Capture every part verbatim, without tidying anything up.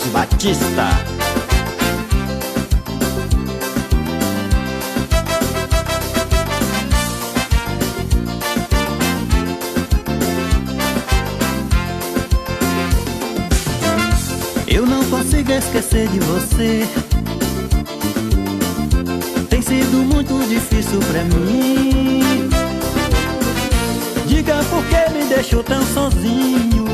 Carlos Batista. Eu não consigo esquecer de você. Tem sido muito difícil pra mim. Diga por que me deixou tão sozinho,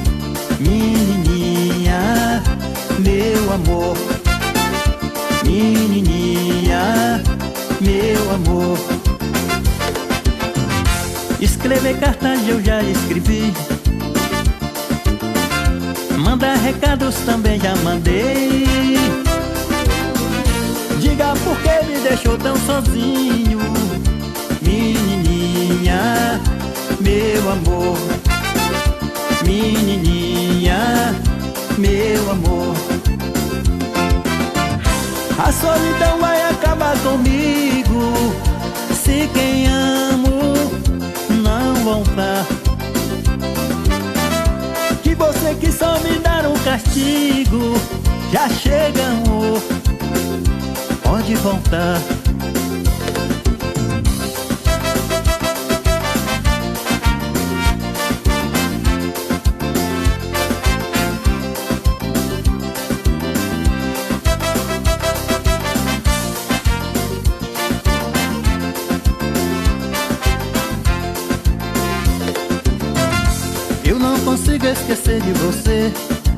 menininha, meu amor. Menininha, meu amor. Escrever cartas eu já escrevi, mandar recados também já mandei. Diga por que me deixou tão sozinho, menininha, meu amor. Menininha, meu amor. A solidão vai acabar comigo se quem amo não voltar. Que você quis só me dar um castigo, já chega, amor, pode voltar. Eu não consigo esquecer de você.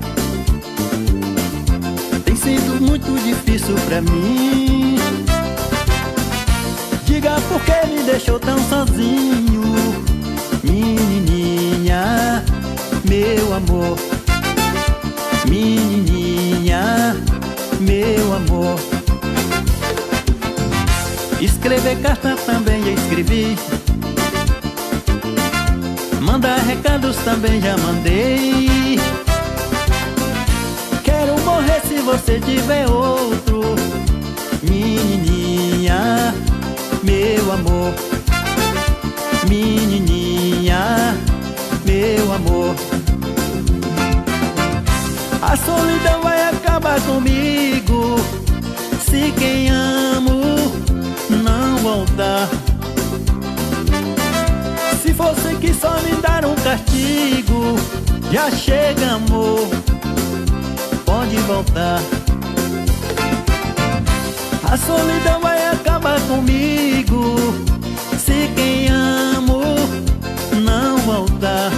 Tem sido muito difícil pra mim. Diga por que me deixou tão sozinho, menininha, meu amor. Menininha, meu amor. Escrever carta também já escrevi, mandar recados também já mandei. Quero morrer se você tiver outro, menininha, meu amor. Menininha, meu amor. A solidão vai acabar comigo se quem amo não voltar. Se você quis só me dar um castigo, já chega, amor, pode voltar. A solidão vai acabar comigo se quem amo não voltar.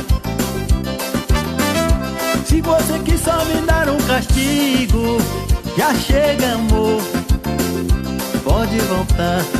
Se você quis só me dar um castigo, já chega, amor, pode voltar.